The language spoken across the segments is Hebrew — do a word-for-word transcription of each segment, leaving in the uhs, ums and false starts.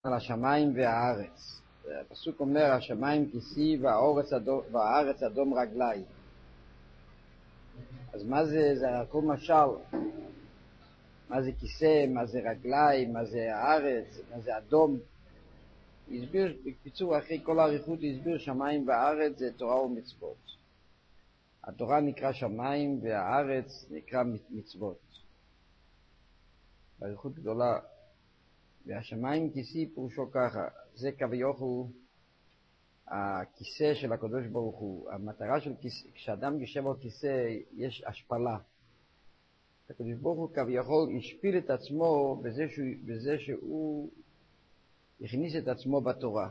על השמיים והארץ. הפסוק אומר, השמיים כיסי והארץ אדום, והארץ אדום רגלי. אז מה זה, זה הכל משל. מה זה כיסא, מה זה רגלי, מה זה הארץ, מה זה אדום. הסביר, בקיצור, אחרי כל האריכות הסביר, שמיים והארץ זה תורה ומצוות. התורה נקרא שמיים והארץ נקרא מצוות. באריכות גדולה. והשמיים כיסי פירושו ככה, זה כביכול הכיסא של הקדוש ברוך הוא. המטרה של כיסא, כשאדם יושב על כיסא יש השפלה. הקדוש ברוך הוא כביכול השפיל את עצמו בזה שהוא, בזה שהוא הכניס את עצמו בתורה.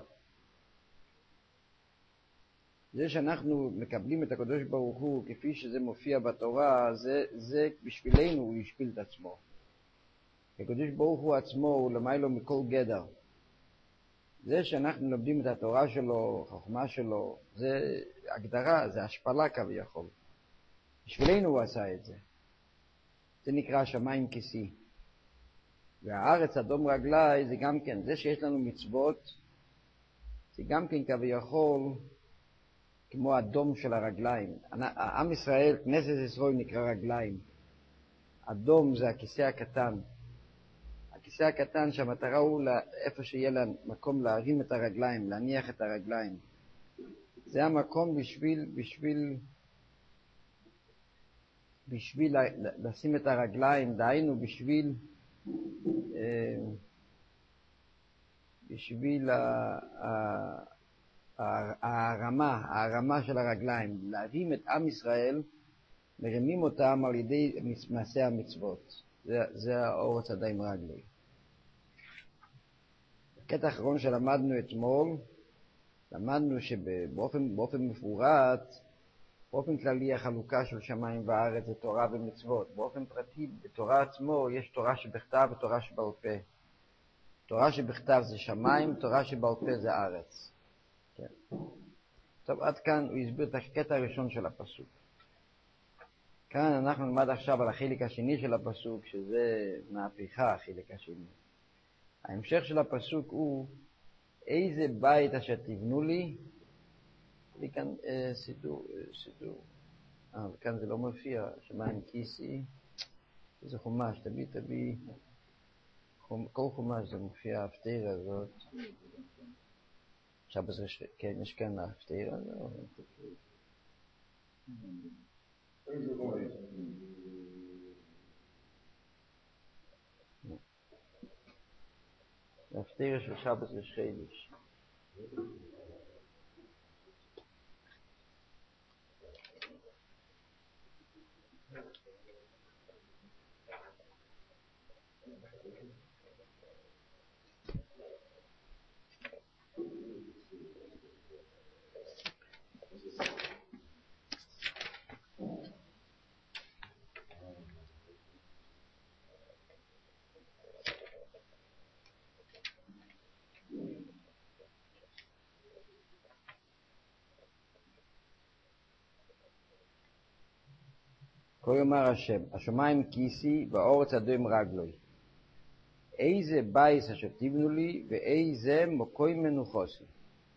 זה שאנחנו מקבלים את הקדוש ברוך הוא כפי שזה מופיע בתורה, זה, זה בשבילנו הוא השפיל את עצמו. הקדוש ברוך הוא עצמו הוא למיילו מכל גדר. זה שאנחנו לומדים את התורה שלו, החוכמה שלו, זה הגדרה, זה השפלה כביכול. בשבילנו הוא עשה את זה. זה נקרא שמיים כיסי. והארץ אדום רגלי זה גם כן, זה שיש לנו מצוות, זה גם כן כביכול כמו אדום של הרגליים. עם ישראל, כנסת ישראל נקרא רגליים. אדום זה הכיסא הקטן. הכיסא הקטן שהמטרה הוא איפה שיהיה לה מקום להרים את הרגליים, להניח את הרגליים. זה המקום בשביל, בשביל, בשביל לשים את הרגליים, דהיינו בשביל, בשביל הרמה, הרמה של הרגליים. להרים את עם ישראל, מרימים אותם על ידי מעשה המצוות. זה, זה האורץ אדיים רגלי. בקטע האחרון שלמדנו אתמול, למדנו שבאופן באופן מפורט, באופן כללי החלוקה של שמיים וארץ זה תורה ומצוות. באופן פרטי, בתורה עצמו יש תורה שבכתב ותורה שבעל פה. תורה שבכתב זה שמיים, תורה שבעל פה זה ארץ. כן. טוב, עד כאן הוא הסביר את הקטע הראשון של הפסוק. כאן אנחנו נלמד עכשיו על החלק השני של הפסוק, שזה מהפכה, החלק השני. ההמשך של הפסוק הוא, איזה בית אשר תבנו לי, לי כאן אה, סידור, אה, סידור. אה, וכאן זה לא מופיע, שמיים כיסי, זה חומש, תביא, תביא, חומ, כל חומש זה מופיע, ההפטרה הזאת. עכשיו זה, כן, יש כאן ההפטרה, לא, איזה בית? ההפטרה של שבת ושחידיש. כה יאמר השם, השמיים כיסי והארץ אדום רגלי. איזה בית אשר תבנו לי ואיזה מקום מנוחוסי.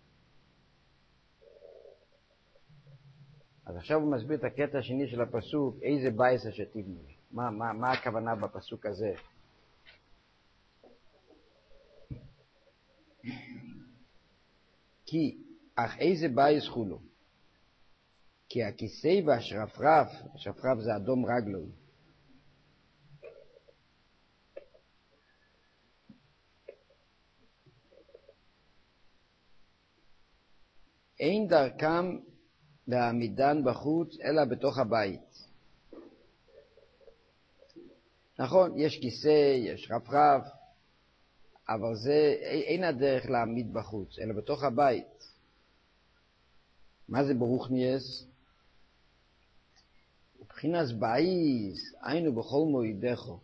אז עכשיו הוא מסביר את הקטע השני של הפסוק, איזה בית אשר תבנו לי. מה, מה, מה הכוונה בפסוק הזה? כי, אך איזה בית חולו? כי הכיסא והשרפרף, השרפרף זה אדום רגלוי. אין דרכם להעמידן בחוץ אלא בתוך הבית. נכון, יש כיסא, יש רפרף, אבל זה אין הדרך להעמיד בחוץ, אלא בתוך הבית. מה זה ברוך ניאס? ובחינס בייס, היינו בכל מועידךו.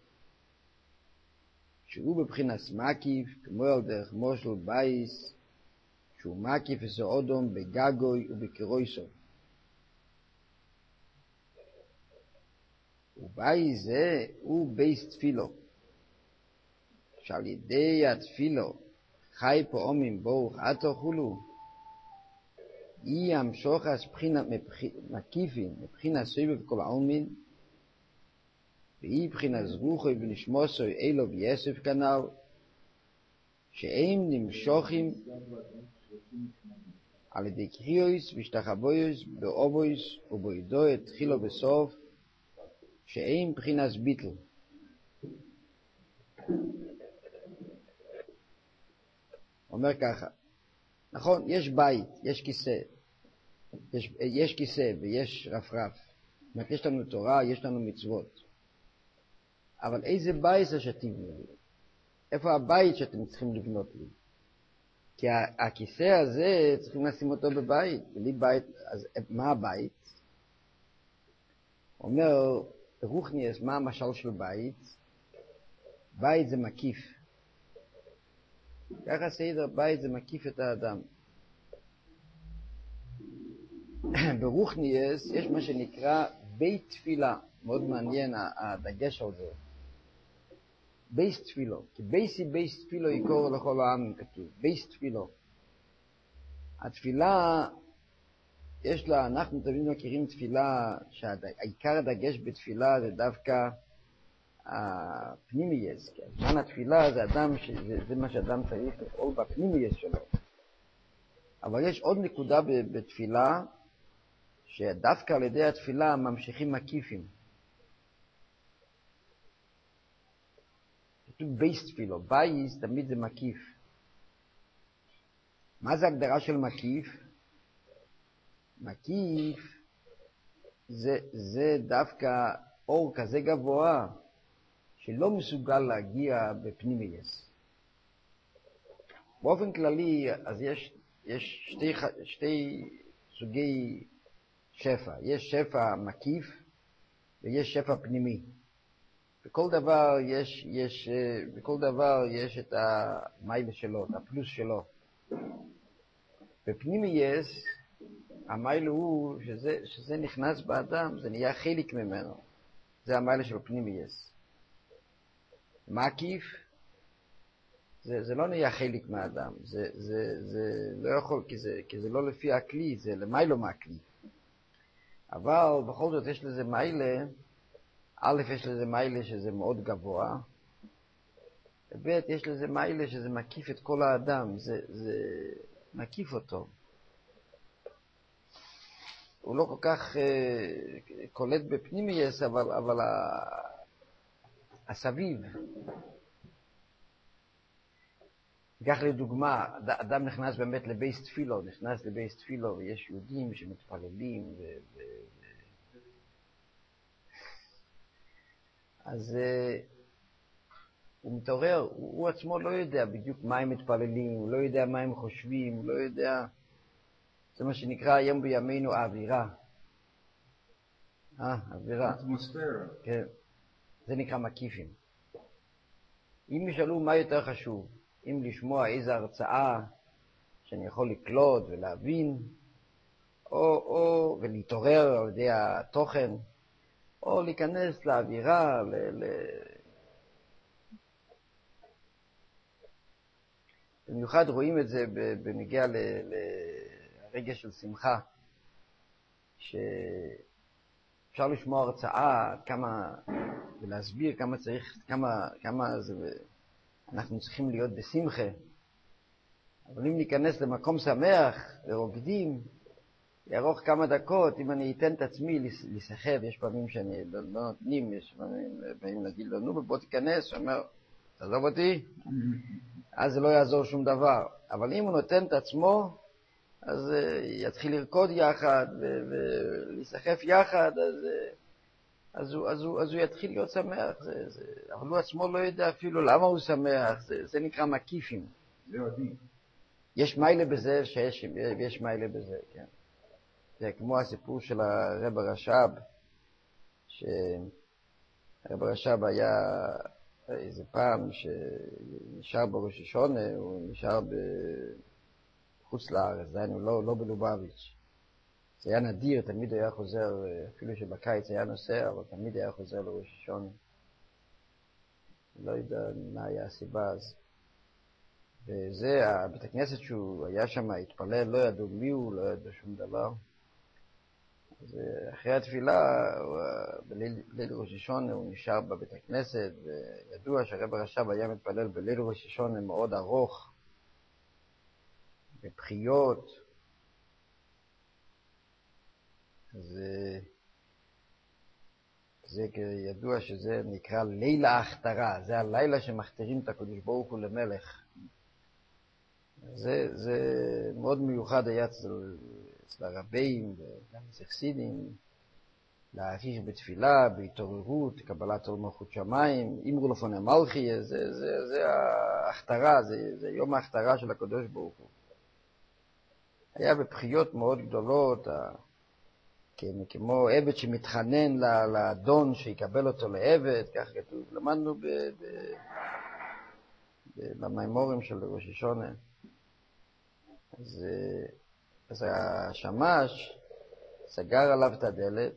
שהוא בבחינס מקיף, כמו על דרך מושל בייס, שהוא מקיף עשו אודום בגגוי ובקירויסו. ובייס זה הוא בייס תפילו. שעל ידי התפילו חי פעמים ברוך עתו חולו, אי המשוחס בחינת מקיפין, מבחינת סביב כל העולמין, ואי בחינת זרוחוי ונשמוסוי אילו ויסף כנל, שהם נמשוכים על ידי קריאויס ושתחבויוס באובויס ובוידו את תחילו בסוף, שהם בחינת ביטל. אומר ככה, נכון, יש בית, יש כיסא, יש, יש כיסא ויש רפרף. זאת אומרת, יש לנו תורה, יש לנו מצוות. אבל איזה בית זה שתבנו לי? איפה הבית שאתם צריכים לבנות לי? כי הכיסא הזה צריכים לשים אותו בבית, בלי בית, אז מה הבית? אומר רוחניאס, מה המשל של בית? בית זה מקיף. ככה סדר, בית זה מקיף את האדם. ברוחניאס יש מה שנקרא בית תפילה, מאוד מעניין הדגש על זה. בייס תפילו, כי בייסי בייס תפילו יקור לכל העם כתוב, בייס תפילו. התפילה, יש לה, אנחנו תמיד מכירים תפילה, שהעיקר הדגש בתפילה זה דווקא הפנימייס, כי הזמן התפילה זה אדם, שזה, זה מה שאדם צריך לפעול בפנימייס שלו. אבל יש עוד נקודה בתפילה, שדווקא על ידי התפילה ממשיכים מקיפים. כתוב בייס תפילו, בייס תמיד זה מקיף. מה זה הגדרה של מקיף? מקיף זה, זה דווקא אור כזה גבוה שלא מסוגל להגיע בפנימייס. באופן כללי, אז יש, יש שתי, שתי סוגי שפע. יש שפע מקיף ויש שפע פנימי. בכל דבר יש, יש, בכל דבר יש את המיילה שלו, את הפלוס שלו. בפנימייס, המיילה הוא שזה, שזה נכנס באדם, זה נהיה חלק ממנו. זה המיילה של פנימייס. מקיף, זה, זה לא נהיה חלק מהאדם. זה, זה, זה לא יכול, כי זה, כי זה לא לפי הכלי, זה למיילה מהכלי. אבל בכל זאת יש לזה מיילה, א', יש לזה מיילה שזה מאוד גבוה, וב', יש לזה מיילה שזה מקיף את כל האדם, זה, זה מקיף אותו. הוא לא כל כך אה, קולט בפנימייס, אבל, אבל ה... הסביב. כך לדוגמה, אדם נכנס באמת לבייס תפילו, נכנס לבייס תפילו, ויש יהודים שמתפללים, ו... ו... אז uh, הוא מתעורר, הוא, הוא עצמו לא יודע בדיוק מה הם מתפללים, הוא לא יודע מה הם חושבים, הוא לא יודע, זה מה שנקרא היום בימינו האווירה. אה, האווירה. אטמוספירה. כן, זה נקרא מקיפים. אם ישאלו מה יותר חשוב, אם לשמוע איזו הרצאה שאני יכול לקלוט ולהבין, או, או ולהתעורר על ידי התוכן, או להיכנס לאווירה, ל... ל... במיוחד רואים את זה בנגיע לרגע של שמחה, שאפשר לשמוע הרצאה כמה, ולהסביר כמה צריך, כמה, כמה זה, אנחנו צריכים להיות בשמחה. אבל אם ניכנס למקום שמח ורוקדים, יארוך כמה דקות, אם אני אתן את עצמי לסחב, יש פעמים שאני לא, לא נותנים, יש פעמים, פעמים להגיד לו, נו, בוא תיכנס, הוא אומר, תעזוב אותי, אז זה לא יעזור שום דבר. אבל אם הוא נותן את עצמו, אז uh, יתחיל לרקוד יחד ולסחף יחד, אז, uh, אז, הוא, אז, הוא, אז הוא יתחיל להיות שמח. זה, זה, אבל הוא עצמו לא יודע אפילו למה הוא שמח, זה, זה נקרא מקיפים. זה עדיף. יש מיילה בזה שיש, יש מיילה בזה, כן. זה כמו הסיפור של הרב הרש"ב, שהרב הרש"ב היה איזה פעם שנשאר בראש השונה, הוא נשאר בחוץ לארץ, זה היה לא, לא בלובביץ'. זה היה נדיר, תמיד היה חוזר, אפילו שבקיץ היה נוסע, אבל תמיד היה חוזר לראש השונה. לא יודע מה היה הסיבה אז. וזה, בית הכנסת שהוא היה שם, התפלל, לא ידעו מי הוא, לא ידעו שום דבר. אז אחרי התפילה, בליל, בליל ראש השונה, הוא נשאר בבית הכנסת, וידוע שהרב הרש"ב היה מתפלל בליל ראש השונה מאוד ארוך, בבחיות. אז זה ידוע שזה נקרא ליל ההכתרה, זה הלילה שמכתרים את הקדוש ברוך הוא למלך. זה, זה מאוד מיוחד היה אצל, אצל הרבים וגם אצל חסידים, להעריך בתפילה, בהתעוררות, קבלת עול מלכות שמיים, אמרו לפני מלכי, זה, זה, זה ההכתרה, זה, זה יום ההכתרה של הקדוש ברוך הוא. היה בבחיות מאוד גדולות, כמו עבד שמתחנן לאדון שיקבל אותו לעבד, כך כתוב. למדנו ב, ב, ב, במיימורים של ראש השונה. אז, אז השמש סגר עליו את הדלת,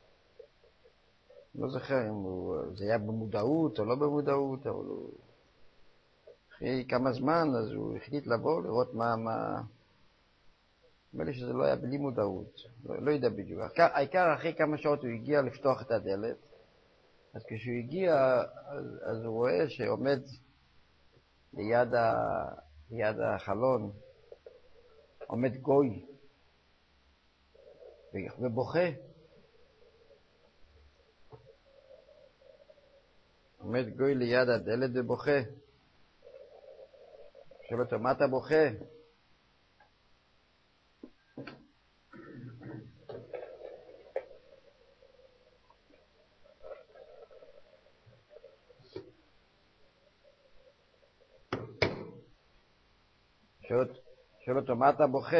לא זוכר אם הוא, זה היה במודעות או לא במודעות, אבל הוא, אחרי כמה זמן אז הוא החליט לבוא לראות מה, מה, נראה לי שזה לא היה בלי מודעות, לא, לא יודע בדיוק. העיקר אחרי כמה שעות הוא הגיע לפתוח את הדלת, אז כשהוא הגיע, אז, אז הוא רואה שעומד ליד, ה, ליד החלון, עומד גוי, ובוכה. עומד גוי ליד הדלת ובוכה. שואל אותו, מה אתה בוכה? שואל אותו, מה אתה בוכה?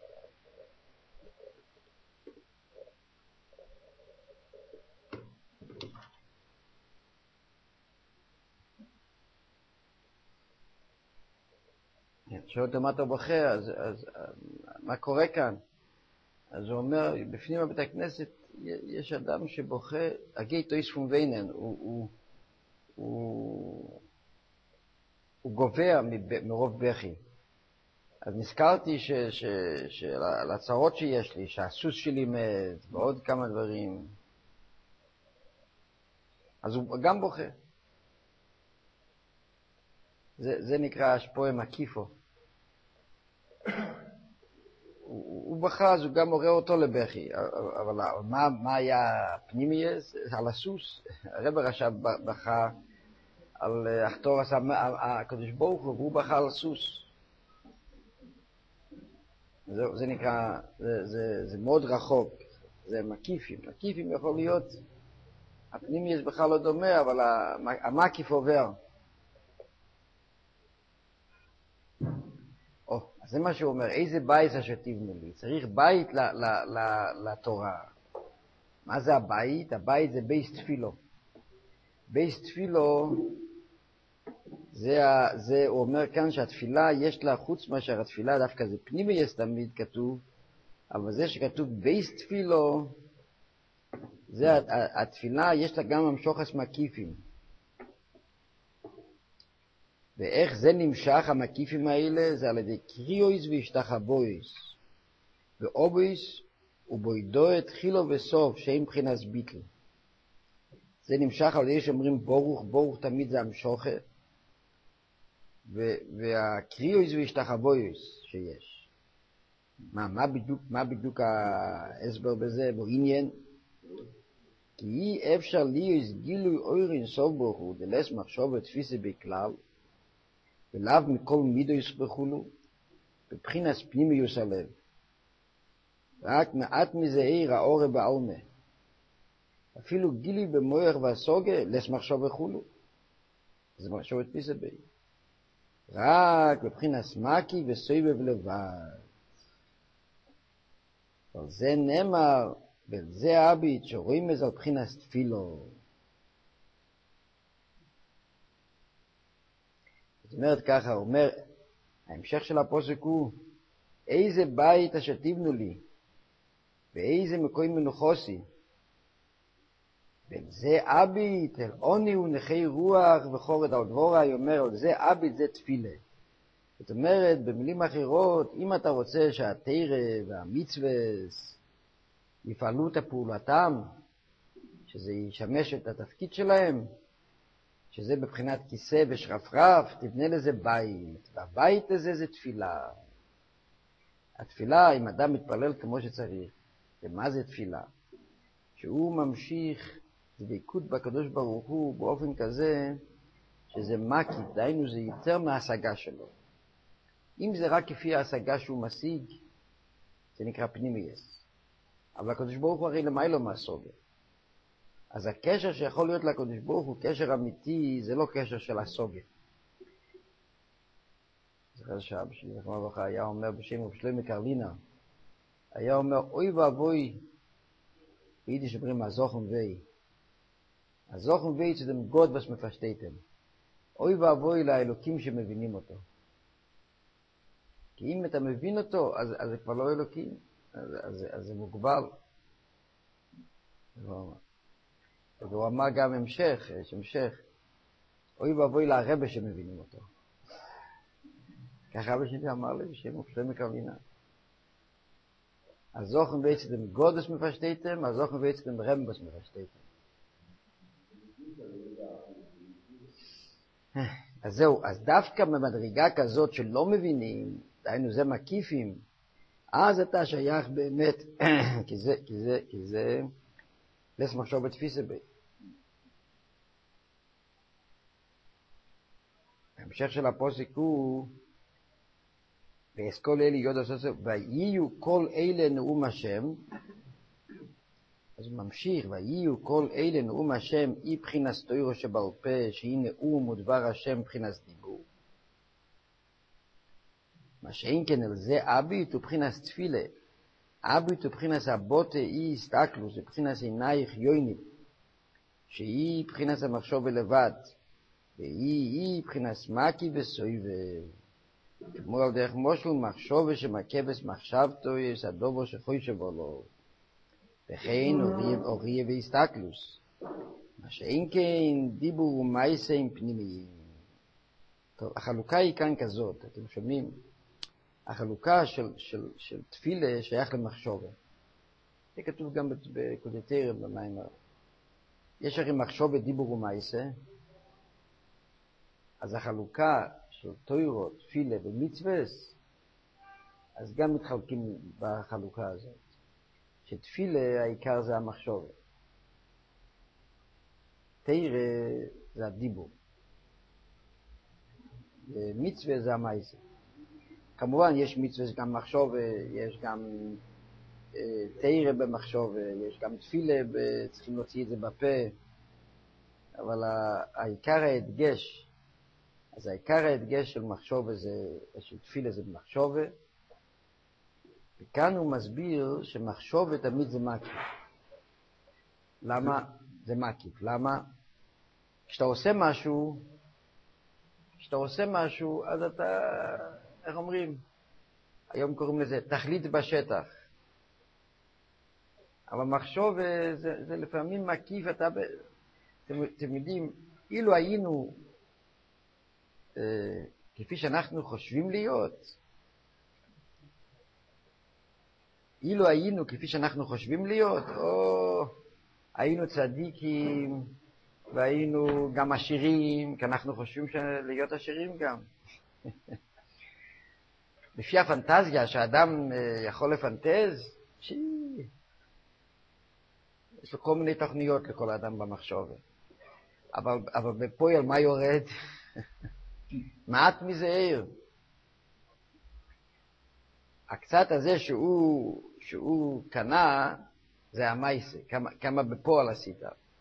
שואל אותו, מה אתה בוכה? אז, אז מה קורה כאן? אז הוא אומר, בפנים בבית הכנסת יש אדם שבוכה, הגי תויס פון ויינן, הוא, הוא, הוא, הוא גובע מרוב בכי. אז נזכרתי ש, ש, שעל הצרות שיש לי, שהסוס שלי מת, ועוד כמה דברים. אז הוא גם בוכה. זה, זה נקרא השפועה מקיפו. הוא, הוא בכה, אז הוא גם עורר אותו לבכי. אבל מה, מה היה פנימייס? על הסוס. הרב הרש"ב בכה על אחתורס הקדוש ברוך הוא, והוא בכה על הסוס. זה, זה נקרא, זה, זה, זה מאוד רחוק, זה מקיפים. מקיפים יכול להיות, הפנימי יש בכלל לא דומה, אבל המקיף עובר. או, אז זה מה שהוא אומר, איזה בית אשר תבנו לי? צריך בית ל, ל, ל, לתורה. מה זה הבית? הבית זה בייס תפילו. בייס תפילו, זה, זה, הוא אומר כאן שהתפילה יש לה, חוץ מאשר התפילה, דווקא זה פנימי יש תמיד כתוב, אבל זה שכתוב בייס תפילו, זה התפילה, יש לה גם המשוחס מקיפים. ואיך זה נמשך, המקיפים האלה, זה על ידי קריאויס והשתחבויס. ואובויס ובוידו את חילו וסוף, שאין מבחינת ביטל. זה נמשך על ידי שאומרים ברוך, ברוך תמיד זה המשוחס. והקריאויס והשתחבויס שיש. מה, מה בדיוק, מה בדיוק ההסבר בזה, בו עניין? כי אי אפשר להיות גילוי אוירין סוף ברוך הוא, דלס מחשוב ותפיסה בכלל, ולאו מכל מידו יספחולו, בבחינת פנימיוס הלב. רק מעט מזה עיר האורה בעלמה. אפילו גילוי במויח והסוגה, לס מחשוב וכולו. זה מחשוב ותפיסה בי. רק בבחינת מקי וסויבב לבד. אבל זה נאמר, וזה הביט שרואים את זה על בחינת תפילו. זאת אומרת ככה, הוא אומר, ההמשך של הפוסק הוא, איזה בית אשר תבנו לי, ואיזה מקום מנוחוסי. וזה אביט, אל עוני ונכי רוח וחורד על דבורה, הוא אומר, זה אביט, זה תפילה. זאת אומרת, במילים אחרות, אם אתה רוצה שהתורה והמצוות יפעלו את פעולתם, שזה ישמש את התפקיד שלהם, שזה בבחינת כיסא ושרפרף, תבנה לזה בית, והבית הזה זה תפילה. התפילה, אם אדם מתפלל כמו שצריך, ומה זה תפילה? שהוא ממשיך דבקות בקדוש ברוך הוא באופן כזה שזה מקיף, דהיינו זה יותר מההשגה שלו. אם זה רק כפי ההשגה שהוא משיג, זה נקרא פנימייס. אבל הקדוש ברוך הוא הרי למיילו מהסוגיה. אז הקשר שיכול להיות לקדוש ברוך הוא קשר אמיתי, זה לא קשר של הסוגיה. זכר שהבשלי זכר מברכה היה אומר בשם ובשלמי קרלינה, היה אומר אוי ואבוי, ביידיש אומרים הזוכם ואי. הזוכם ואי זה גוד was מפשטייתם. אוי ואבוי לאלוקים שמבינים אותו. כי אם אתה מבין אותו, אז, אז זה כבר לא אלוקים, אז, אז, אז זה מוגבל. והוא אמר גם המשך, יש המשך. אוי ואבוי להרבה שמבינים אותו. ככה אבא שלי אמר לי בשם ובשלמי קרלינה. הזוכם ואיצתם גודס מפשטייתם, הזוכם ואיצתם רמבס מפשטייתם. אז זהו, אז דווקא במדרגה כזאת שלא מבינים, דהיינו זה מקיפים, אז אתה שייך באמת, כי זה, כי זה, כי זה, לס מחשוב בתפיסה בי. ההמשך של הפוסק הוא, ואסכול אלי יוד עושה, ויהיו כל אלה נאום השם, אז הוא ממשיך, ויהיו כל אלה נאום השם, אי בחינס תוירו שבעל פה, שהיא נאום ודבר השם בחינס דיבור. מה שאין כן על זה אבית ובחינס תפילה, אבית ובחינס הבוטה אי הסתכלוס, ובחינס עינייך יוינים, שהיא בחינס המחשוב לבד, והיא אי בחינס מקי וסויבה. כמו על דרך מושל מחשוב שמקבס מחשבתו יש הדובו שחושב עולו. וכן אוריה והסתכלוס. מה שאין כן דיבור ומייסים פנימיים. טוב, החלוקה היא כאן כזאת, אתם שומעים? החלוקה של, של, של תפילה שייך למחשוב. זה כתוב גם בקודתרם במיימר. יש הרי מחשוב דיבור ומייסה. אז החלוקה של תוירו, תפילה ומצוות, אז גם מתחלקים בחלוקה הזאת. שתפילה העיקר זה המחשוב. תורה זה הדיבור. מצווה זה המעשה. כמובן יש מצווה גם מחשוב, יש גם תורה במחשוב, יש גם תפילה, צריכים להוציא את זה בפה. אבל העיקר ההדגש, אז העיקר ההדגש של מחשוב זה, של תפילה זה במחשוב, וכאן הוא מסביר שמחשוב תמיד זה מקיף. למה זה מקיף? למה? כשאתה עושה משהו, כשאתה עושה משהו, אז אתה, איך אומרים? היום קוראים לזה תכלית בשטח. אבל מחשוב זה, זה לפעמים מקיף. אתה, אתם, אתם יודעים, אילו היינו אה, כפי שאנחנו חושבים להיות, אילו היינו כפי שאנחנו חושבים להיות, או היינו צדיקים והיינו גם עשירים, כי אנחנו חושבים להיות עשירים גם. לפי הפנטזיה שהאדם יכול לפנטז, שי, יש לו כל מיני תוכניות לכל האדם במחשוב. אבל, אבל בפועל מה יורד? מעט מזה עיר. הקצת הזה שהוא, שהוא קנה, זה המייסה, כמה, כמה בפועל עשית.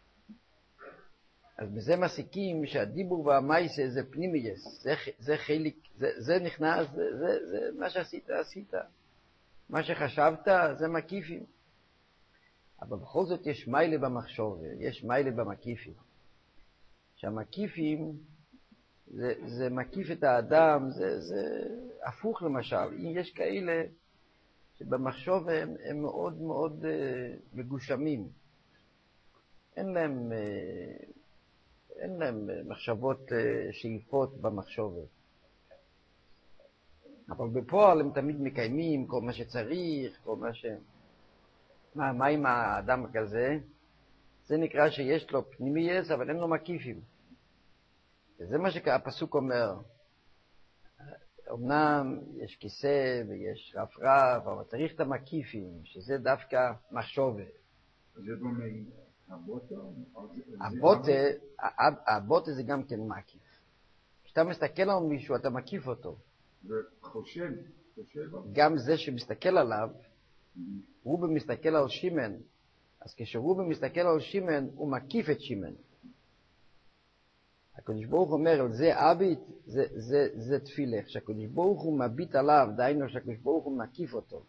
אז בזה מסיקים שהדיבור והמייסה זה פנימייס, זה, זה חלק, זה, זה נכנס, זה, זה, זה מה שעשית, עשית. מה שחשבת, זה מקיפים. אבל בכל זאת יש מיילה במחשוב, יש מיילה במקיפים. שהמקיפים, זה, זה מקיף את האדם, זה, זה הפוך למשל. אם יש כאלה שבמחשוב הם, הם מאוד מאוד uh, מגושמים. אין להם, uh, אין להם מחשבות uh, שאיפות במחשוב. אבל בפועל הם תמיד מקיימים כל מה שצריך, כל מה ש... מה, מה עם האדם כזה? זה נקרא שיש לו פנימייס, אבל אין לו מקיפים. וזה מה שהפסוק אומר. אמנם יש כיסא ויש רף רף, אבל צריך את המקיפים, שזה דווקא מחשובה. זה דומה הבוטה? הבוטה, הבוטה זה גם כן מקיף. כשאתה מסתכל על מישהו, אתה מקיף אותו. וחושב, חושב. גם זה שמסתכל עליו, רובה מסתכל על שימן, אז כשרובה מסתכל על שימן, הוא מקיף את שימן. הקדוש ברוך הוא אומר, על זה אבית, זה, זה, זה תפילה. כשהקדוש ברוך הוא מביט עליו, דיינו שהקדוש ברוך הוא מקיף אותו.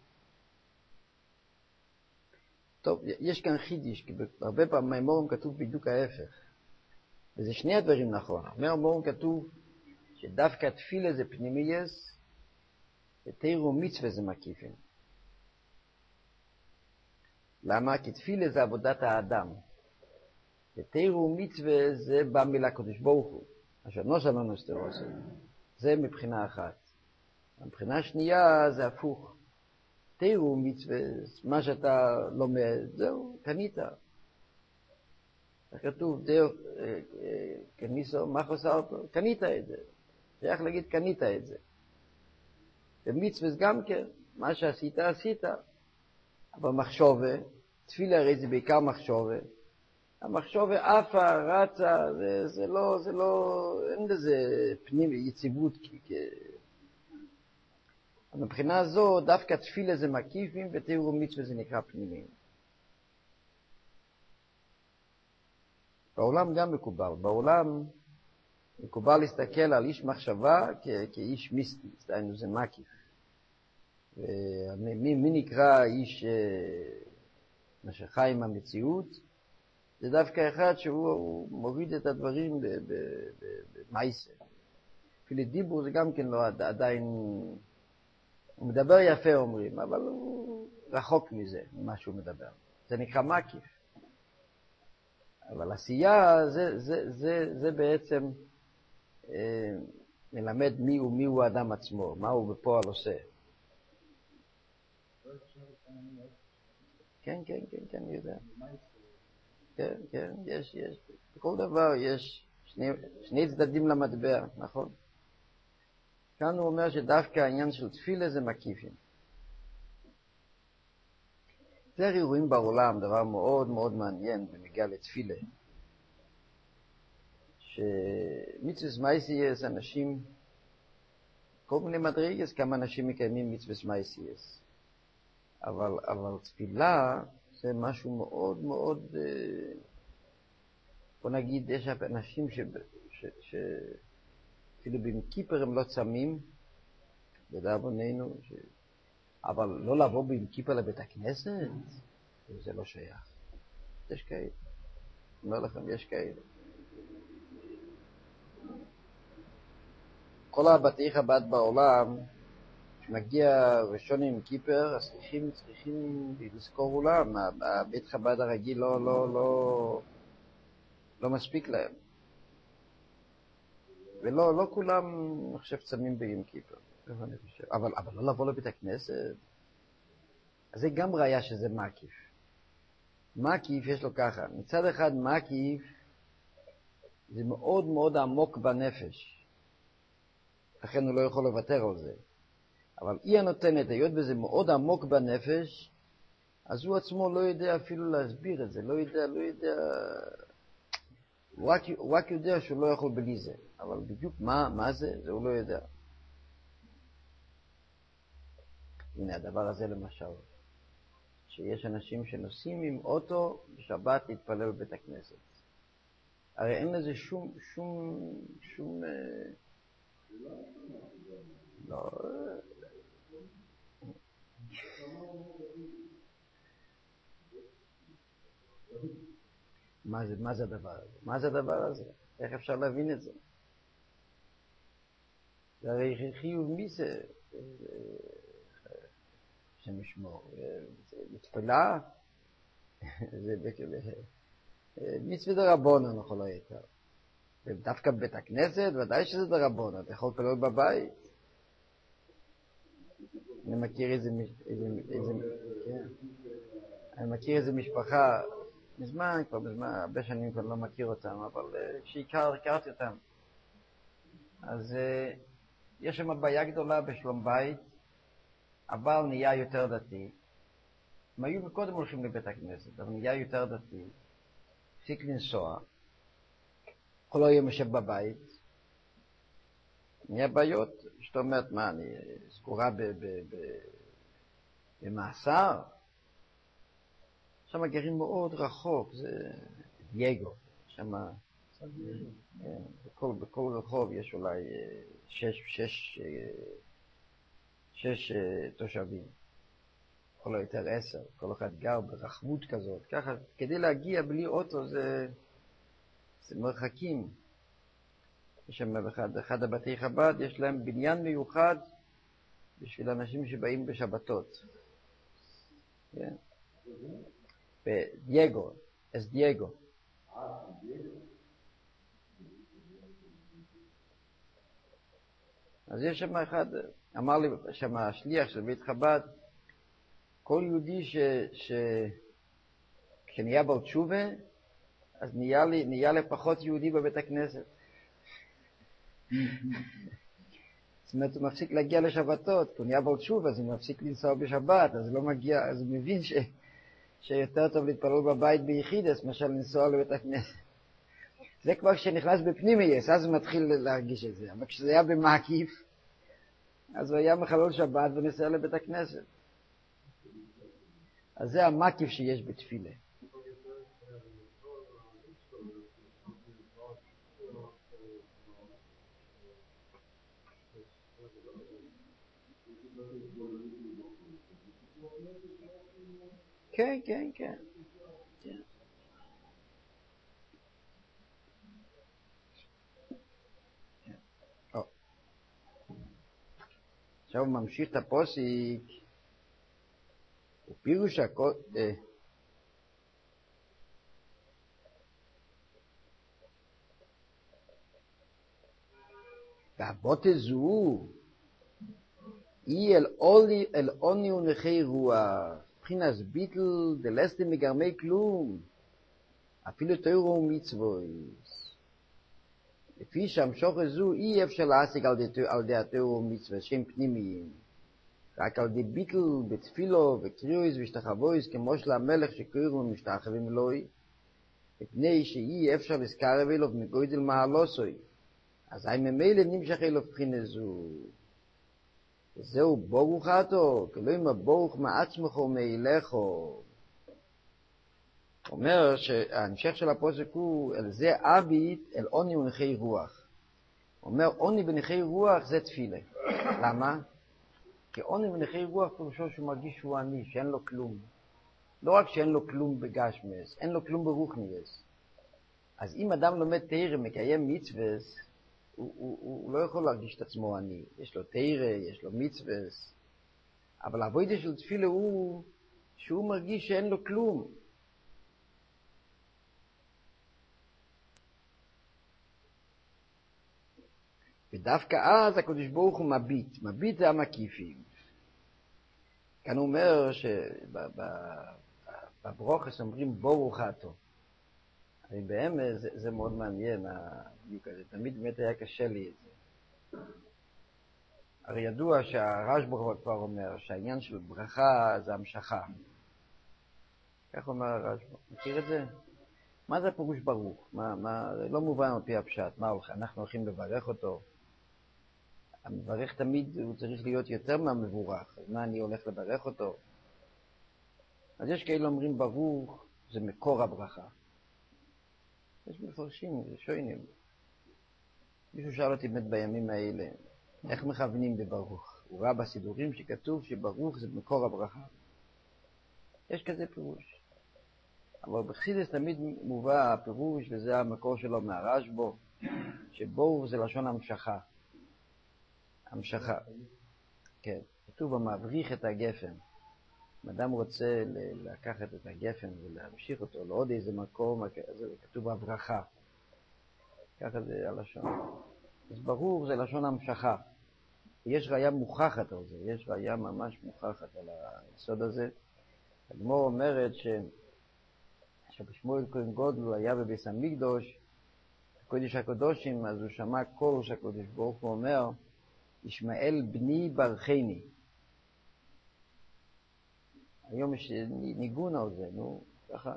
טוב, יש כאן חידיש, כי הרבה פעמים מהמורם כתוב בדיוק ההפך. וזה שני הדברים נכון. מהמורם כתוב שדווקא תפילה זה פנימייס, ותירו מצווה זה מקיפים. למה? כי תפילה זה עבודת האדם. ותירו מצווה זה בא מילה קדוש ברוך הוא. אשר נוסע לנו סתרוסה. זה מבחינה אחת. מבחינה שנייה זה הפוך. תירו מצווה, מה שאתה לומד, זהו, קנית. כתוב, דרך, כניסו, מה חוסר אותו? קנית את זה. שייך להגיד, קנית את זה. ומצווה זה גם כן, מה שעשית, עשית. אבל מחשובה, תפילה הרי זה בעיקר מחשובה. המחשובה עפה, רצה, זה, זה לא, זה לא, אין לזה פנים, יציבות. כי, כי... מבחינה הזו, דווקא תפילה זה מקיפים, ותיאור מצווה זה נקרא פנימיים. בעולם גם מקובל. בעולם מקובל להסתכל על איש מחשבה כ- כאיש מיסטי, דהיינו זה מקיף. ומי מי נקרא איש מה שחי עם המציאות? זה דווקא אחד שהוא מוריד את הדברים במייסה. אפילו דיבור זה גם כן לא עדיין, הוא מדבר יפה אומרים, אבל הוא רחוק מזה, ממה שהוא מדבר. זה נקרא מקיף. אבל עשייה זה, זה, זה, זה בעצם אה, מלמד מי הוא, מי הוא האדם עצמו, מה הוא בפועל עושה. כן, כן, כן, כן, אני יודע. כן, כן, יש, יש. בכל דבר יש שני, שני צדדים למטבע, נכון? כאן הוא אומר שדווקא העניין של תפילה זה מקיפים. זה הרי רואים בעולם דבר מאוד מאוד מעניין בנגיע לתפילה. שמצווה מייסייס, אנשים, כל מיני מדרגות, כמה אנשים מקיימים מצווה מייסייס. אבל, אבל תפילה זה משהו מאוד מאוד, בוא נגיד, יש אנשים ש... ש, ש אפילו במקיפר הם לא צמים, לדאבוננו, ש... אבל לא לבוא במקיפר לבית הכנסת, זה לא שייך. יש כאלה. אומר לכם, יש כאלה. כל הבתי חב"ד בעולם, כשמגיע ראשון עם קיפר, אז צריכים, צריכים לזכור אולם. הבית חב"ד הרגיל לא, לא, לא, לא מספיק להם. ולא, לא כולם, אני חושב, צמים ביום קיפר. אני חושב. אבל, אבל לא לבוא לבית הכנסת. אז זה גם ראיה שזה מקיף. מקיף יש לו ככה. מצד אחד מקיף זה מאוד מאוד עמוק בנפש. לכן הוא לא יכול לוותר על זה. אבל היא הנותנת, היות וזה מאוד עמוק בנפש, אז הוא עצמו לא יודע אפילו להסביר את זה. לא יודע, לא יודע... הוא רק, הוא רק יודע שהוא לא יכול בלי זה. אבל בדיוק מה, מה זה, זה הוא לא יודע. הנה הדבר הזה למשל. שיש אנשים שנוסעים עם אוטו בשבת להתפלל בבית הכנסת. הרי אין לזה שום, שום, שום... לא... מה זה, מה זה הדבר הזה? מה זה הדבר הזה? איך אפשר להבין את זה? זה הרי חיוב מי זה? שמשמור. זה תפילה, זה מצווה דרבנן לכל היתר. ודווקא בבית הכנסת, ודאי שזה דרבנן, אתה יכול להתפלל בבית. אני מכיר איזה, איזה, איזה, כן. אני מכיר איזה משפחה, מזמן, כבר מזמן, הרבה שנים כבר לא מכיר אותם, אבל כשהכרתי אותם, אז יש שם בעיה גדולה בשלום בית, הבעל נהיה יותר דתי. הם היו קודם הולכים לבית הכנסת, אבל נהיה יותר דתי, הפסיק לנסוע, כל לא יהיה משב בבית, נהיה בעיות, שאתה אומרת, מה, אני סגורה במאסר? שם גרים מאוד רחוק, זה דייגו, שם, בכל, בכל רחוב יש אולי שש, שש, שש תושבים, כל היותר עשר, כל אחד גר ברחבות כזאת, ככה, כדי להגיע בלי אוטו זה, זה מרחקים. יש שם אחד, אחד הבתי חב"ד, יש להם בניין מיוחד בשביל אנשים שבאים בשבתות. כן? בדייגו, אס דייגו. אז יש שם אחד, אמר לי שם השליח של בית חב"ד, כל יהודי ש... ש... כשנהיה בעל תשובה, אז נהיה לי, נהיה לפחות יהודי בבית הכנסת. זאת אומרת, הוא מפסיק להגיע לשבתות, כי הוא נהיה בעל תשובה, אז הוא מפסיק לנסוע בשבת, אז הוא לא מגיע, אז הוא מבין ש... שיותר טוב להתפלל בבית ביחידס, מאשר לנסוע לבית הכנסת. זה כבר כשנכנס בפנימייס, אז הוא מתחיל להרגיש את זה. אבל כשזה היה במקיף, אז הוא היה מחלל שבת ונסע לבית הכנסת. אז זה המקיף שיש בתפילה. כן, כן, כן. עכשיו הוא ממשיך את הפוסיק, ופירוש הכל... והבוטה זו היא אל עוני ונחי רוח, מבחינת ביטל דלסתם מגרמי כלום, אפילו תורו ומצוות. לפי שהמשוך הזו אי אפשר להשיג על די התורו ומצוות שהם פנימיים, רק על די ביטל בתפילו וקריאויס ושתחבויס כמו של המלך שקוראים ומשתחווים אלוהי, מפני שאי אפשר לזכרב אליו מגודל מעלוסוי, אז האם ממילא נמשך אליו בחינה זו. וזהו ברוך אתו, כלומר ברוך מעצמך ומאילךו. אומר שההמשך של הפוסק הוא, אל זה אבית אל עוני ונחי רוח. אומר, עוני ונחי רוח זה תפילה. למה? כי עוני ונחי רוח פירושו שהוא מרגיש שהוא עני, שאין לו כלום. לא רק שאין לו כלום בגשמס, אין לו כלום ברוחניאס. אז אם אדם לומד תורה, מקיים מצוות, הוא, הוא, הוא לא יכול להרגיש את עצמו עני. יש לו תורה, יש לו מצוות. אבל העבודה של תפילה הוא שהוא מרגיש שאין לו כלום. ודווקא אז הקדוש ברוך הוא מביט. מביט זה המקיפים. כאן הוא אומר שבברוכס אומרים ברוך אתו. אני באמת, זה, זה מאוד מעניין, הדיוק הזה. תמיד באמת היה קשה לי את זה. הרי ידוע שהרשב"א כבר אומר שהעניין של ברכה זה המשכה. כך אומר הרשב"א. מכיר את זה? מה זה פירוש ברוך? מה, מה, זה לא מובן על פי הפשט. מה, אנחנו הולכים לברך אותו? המברך תמיד הוא צריך להיות יותר מהמבורך. אז מה, אני הולך לברך אותו? אז יש כאלה אומרים ברוך זה מקור הברכה. יש מפרשים, זה שוינים. מישהו שאל אותי באמת בימים האלה, איך מכוונים בברוך? הוא ראה בסידורים שכתוב שברוך זה מקור הברכה. יש כזה פירוש. אבל בחסידות תמיד מובא הפירוש, וזה המקור שלו מהרשב"א, שברוך זה לשון המשכה. המשכה. כן. כתוב במבריך את הגפן. אם אדם רוצה לקחת את הגפן ולהמשיך אותו לעוד איזה מקום, זה כתוב הברכה. ככה זה הלשון. אז ברוך זה לשון המשכה. יש ראיה מוכחת על זה, יש ראיה ממש מוכחת על היסוד הזה. הגמור אומרת ש... שבשמואל כהן גודל היה בביס המקדוש, קודש הקודשים, אז הוא שמע קול שהקודש ברוך הוא אומר, ישמעאל בני ברכני. היום יש ניגון על זה, נו, ככה.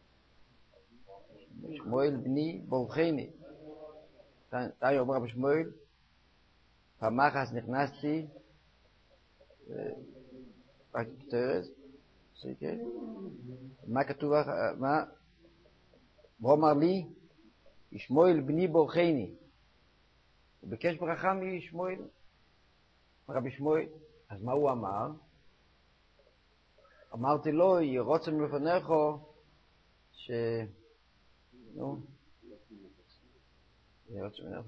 שמואל בני ברכני. תאי אומר בשמואל, פעם אחת נכנסתי, רק תרז, מה כתוב, מה? הוא אמר לי, ישמואל בני ברכני. הוא ביקש ברכה משמואל, רבי שמואל. אז מה הוא אמר? אמרתי לו, ירוצם לפניך, ש... נו, ירוצם לפניך.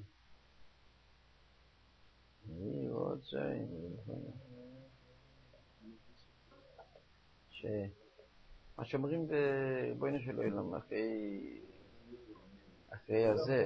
ירוצם לפניך. ש... מה שאומרים בבוינו של אילם, אחרי... אחרי הזה.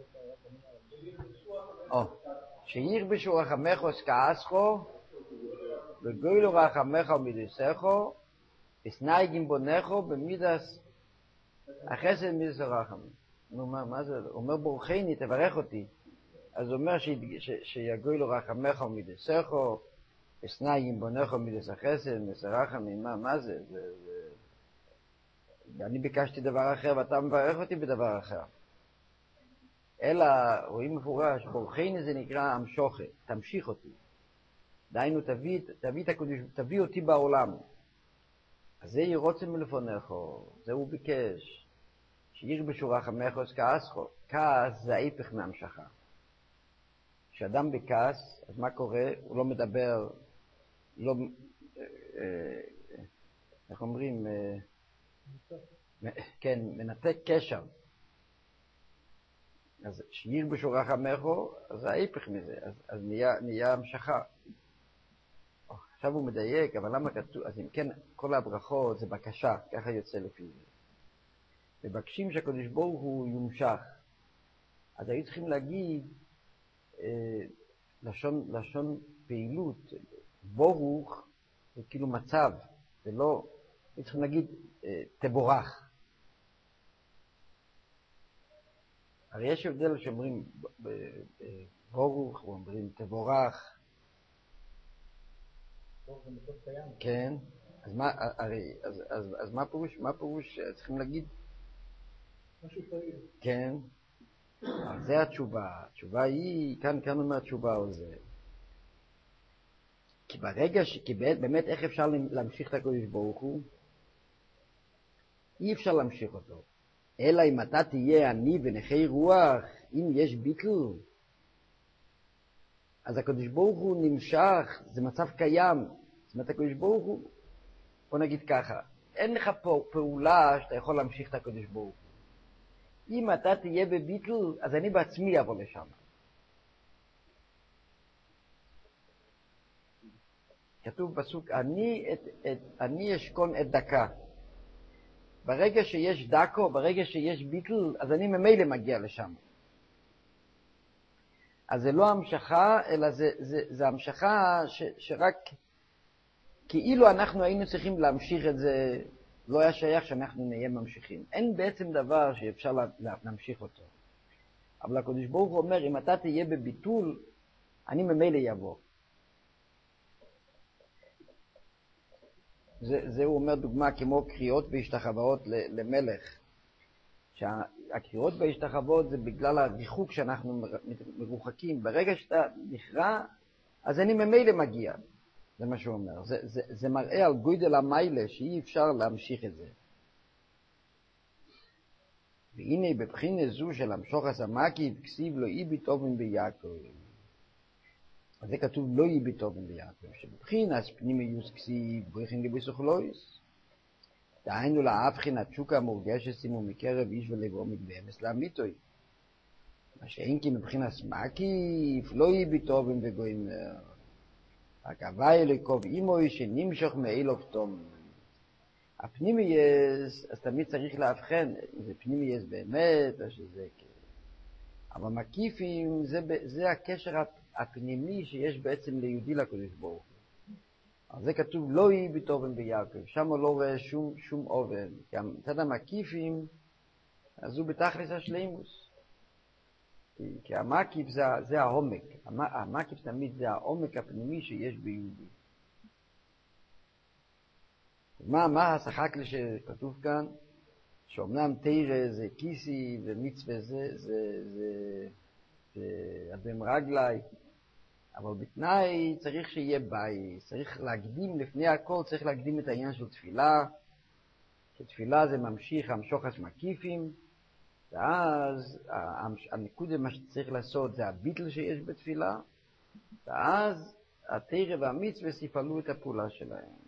או, שירבשו רחמך וסכעסכו, וגוילו רחמך ומידסכו, וסנייגים בונכו במידס החסד מידס הרחמים. נו, מה, מה זה? הוא אומר בורכני, תברך אותי. אז הוא אומר שיגוילו רחמך ומידסכו, וסנייגים בונכו מידס החסד מידס הרחמים. מה, מה זה? זה, זה... אני ביקשתי דבר אחר ואתה מברך אותי בדבר אחר. אלא, רואים מפורש, בורכני זה נקרא המשוכת, תמשיך אותי. דיינו, תביא, תביא, תביא, תביא אותי בעולם. אז זה ירוצם מלפונך, זה הוא ביקש. שירבשו רחמך וסכעסכו. כעס זה ההפך מהמשכה. כשאדם בכעס, אז מה קורה? הוא לא מדבר, לא, איך אומרים, כן, מנתק קשר. אז שירבשו רחמך, אז זה ההפך מזה, אז, אז נהיה, נהיה המשכה. עכשיו הוא מדייק, אבל למה כתוב? אז אם כן, כל הברכות זה בקשה, ככה יוצא לפי זה. מבקשים שהקדוש ברוך הוא יומשך. אז היו צריכים להגיד אה, לשון, לשון פעילות, ברוך זה כאילו מצב, זה לא, היו צריכים להגיד אה, תבורך. הרי יש הבדל שאומרים ברוך, או אומרים תבורך. כן, אז מה, הרי, אז, אז, אז מה פירוש, מה פירוש, צריכים להגיד? משהו פעיל. כן, אז זה התשובה, התשובה היא, כאן, כאן אומר התשובה על זה. כי ברגע ש... כי באמת איך אפשר להמשיך את הקדוש ברוך הוא? אי אפשר להמשיך אותו. אלא אם אתה תהיה עני ונחי רוח, אם יש ביטל, אז הקדוש ברוך הוא נמשך, זה מצב קיים. זאת אומרת, הקדוש ברוך הוא, בוא נגיד ככה, אין לך פה פעולה שאתה יכול להמשיך את הקדוש ברוך הוא. אם אתה תהיה בביטל, אז אני בעצמי אבוא לשם. כתוב בסוק, אני, את, את, אני אשכון את דקה. ברגע שיש דקו, ברגע שיש ביטל, אז אני ממילא מגיע לשם. אז זה לא המשכה, אלא זה, זה, זה המשכה ש, שרק כאילו אנחנו היינו צריכים להמשיך את זה, לא היה שייך שאנחנו נהיה ממשיכים. אין בעצם דבר שאפשר לה, להמשיך אותו. אבל הקדוש ברוך הוא אומר, אם אתה תהיה בביטול, אני ממילא יבוא. זה, זה הוא אומר דוגמה כמו קריאות בהשתחוות למלך. שהקריאות בהשתחוות זה בגלל הריחוק שאנחנו מרוחקים. ברגע שאתה נכרע, אז אני ממילא מגיע. זה מה שהוא אומר. זה, זה, זה מראה על גודל המיילה שאי אפשר להמשיך את זה. והנה בבחינה זו של המשוך הסמקי, כסיב לא אי ביטובן ביעקב. אז זה כתוב לא אי ביטובן ביעקב. שבבחינה אז פנימיוס כסיב בריחין לבסוכלויס. דהיינו להבחין התשוקה המורגשת שימו מקרב איש ולבוא מתבאמס לאמיתוי. מה שאין כי מבחינה סמקיף לא יהיה ביטובן וגויים. הכווי לקוב אימוי שנמשוך מאילוב תום. הפנימייס, אז תמיד צריך להבחן אם זה פנימייס באמת או שזה כן. אבל מקיפים זה, זה הקשר הפנימי שיש בעצם ליהודי לקדוש ברוך הוא. אז זה כתוב לא יהי בטובן ביעקב, שם הוא לא רואה שום, שום אובן, כי מצד המקיפים, אז הוא בתכלס השלימוס. כי, כי המקיף זה, זה העומק, המקיף תמיד זה העומק הפנימי שיש ביהודי. מה, מה השחק לי שכתוב כאן? שאומנם תירה זה כיסי ומצווה זה, זה, זה, זה אדם רגלי, אבל בתנאי צריך שיהיה בית, צריך להקדים, לפני הכל צריך להקדים את העניין של תפילה, שתפילה זה ממשיך המשוחס מקיפים, ואז הנקודה מה שצריך לעשות זה הביטל שיש בתפילה, ואז התירה והמצווה יפעלו את הפעולה שלהם.